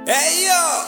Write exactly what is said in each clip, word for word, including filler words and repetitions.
Hey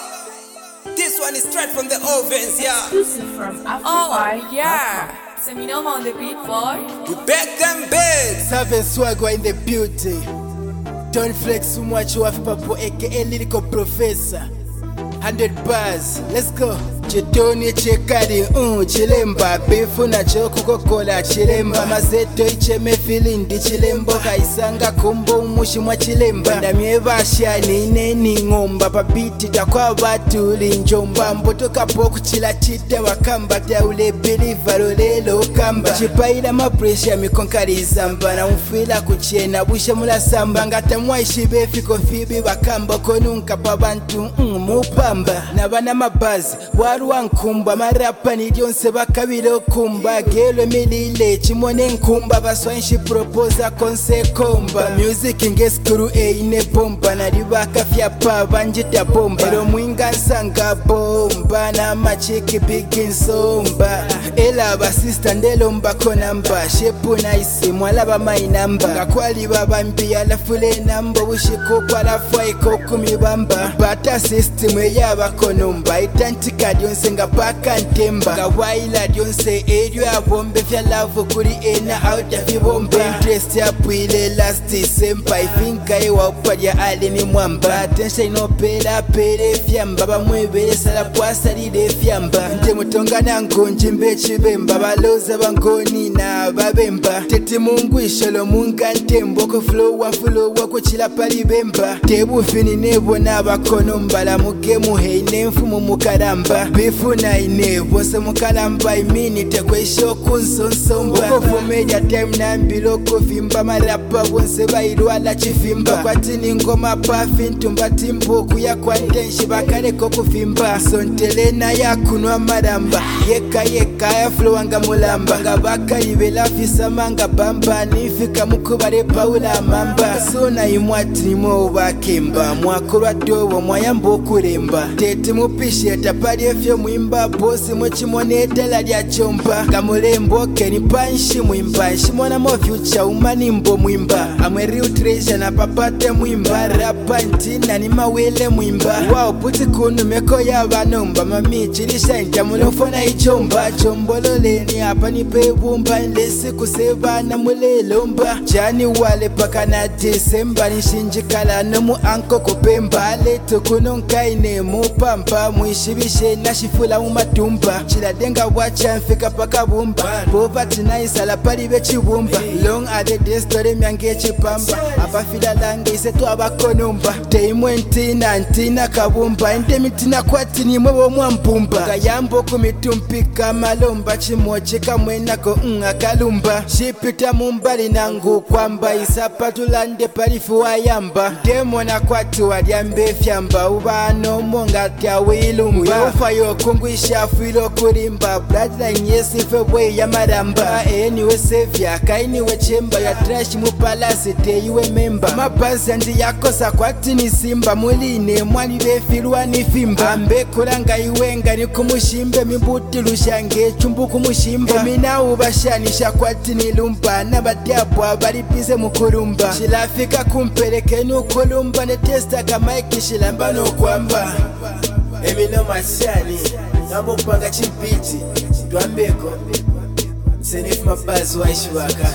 yo, this one is straight from the ovens, yeah. Exclusive from Africa. Oh yeah, Seminoma on the beat, boy. We back them beds. Seven swagger in the beauty. Don't flex too much, you have papo aka lyrical professor. Hundred bars, let's go. Chitoni chekari un chilemba befu na choku kokola chilemba mazeto icheme filindi chilembo kaisanga kumbo umushi mwa chilemba ndamieva shani neni ngomba papiti takwa batu linjomba mbotoka poku chila chite wakamba taule biliva lolelo kamba chipaila mapresha mikonkari zamba na mfila kuchena busha mula samba ngata mwaishi befiko fibi wakamba konunka pabantu mm, mupamba na bana mabazi waru wankumba marapa nilionse bakabiro kumba gelo milile chimone nkumba baswanshi proposa konse komba music ngeskuru eine bomba na ribaka fyapa banjita bomba ero mwinga nsanga bomba na machiki bigin somba ela ba sister ndelo mbako namba shepu na isi mwalaba mai namba ngakwali babambi alafule namba bushiko kwa lafai kokumibamba bata system yaba konomba itantika dionse nga paka ntemba nga waila dionse erio abombe fya love kuri ena out ya vibombe interest ya pwile last sempa ifinka ewa upadya ali ni mwamba atensha inopela pere fyamba bamwebele sala pwasa lide fyamba nje mutongana ngonji mbechi bemba baloza bangoni na babemba teti mungu isholo munga ntembo ko flow wa flow wa kuchila pali bemba tebu fini nebo na bakono mbala mugemu heine mfumu mukaramba bifu na ine bose mukaramba imini tekweisho kunsonsomba uko media time na mbiloko vimba marapa bonse bairwala chifimba kwatini ngoma pafi ntumba timbo kuya kwa ndenshi bakare ko kuvimba sontelena yakunwa maramba yeka yeka ya flow anga mulamba ngabaka ibela fisa manga bamba nifika mukubare paula mamba sona imwati mo bakemba mwakorwa dobo mwayambo kuremba tete mupishe tapari efyo mwimba bosi mochimoneta la lya chomba kamulembo keni panshi mwimba shimona mo future umani mbo mwimba amwe real treasure na papate mwimba rapa ntina ni mawele mwimba wow puti kunu meko ya banomba mami chilisha ntamulofona ichomba chombololeni hapa ni pebumba nlesi kusebana mulelomba jani wale paka na December nishinjikala no mu anko kupemba leto kunonkaine mupamba mwishibishe na shifula umatumba chiladenga wacha mfika paka bumba poverty naisala pali bechibumba long ade the story myange chipamba abafila lange isetu abakonomba teimwe ntina ntina kabumba ende mitina kwati ni mwe mwampumba kayambo kumitumpika malomba chimoche kamwena ko ngakalumba shipita mumbali nangu kwamba isapatulande palifu wayamba demo na kwatu wadyambe fyamba ubano monga tya wilumba ufa yo kungwisha filo kurimba bloodline yesife bwe ya maramba anyway sevya kaini we chemba ya trash mu palace teiwe memba mapazi ndi yakosa kwati ni simba muline mwani befilwa ni fimba mbe kuranga iwenga ni kumushimbe mibuti lushange chumbu kumushimba mina ubashanisha kwati ni lumba nabadyabwa balipize mukurumba shilafika kumpelekeni ukulumba ne testa kama ikishilamba no kwamba emino mashani ngambo panga chimpiti twambeko senif mabazi waishwaka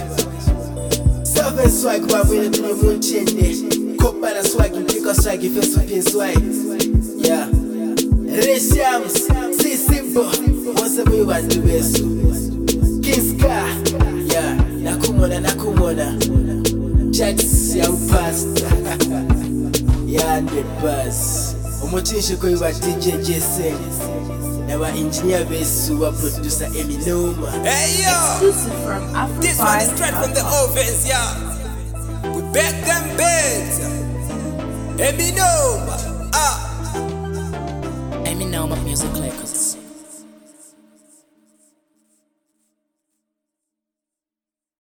seven swag babwele tuni munchende kopa na swag mpika swag ifesu pin swag yeah Reshams si simple wose mwe bantu besu Kinska yeah nakumona nakumona chats ya upasta yeah the bus umutinshi ko yuba D J Jason naba engineer besu wa producer Eminoma. Hey yo, Exclusive from Africa. this one is straight from the ovens, yeah. We back them beds. Eminoma, ah. Seminoma Music Records.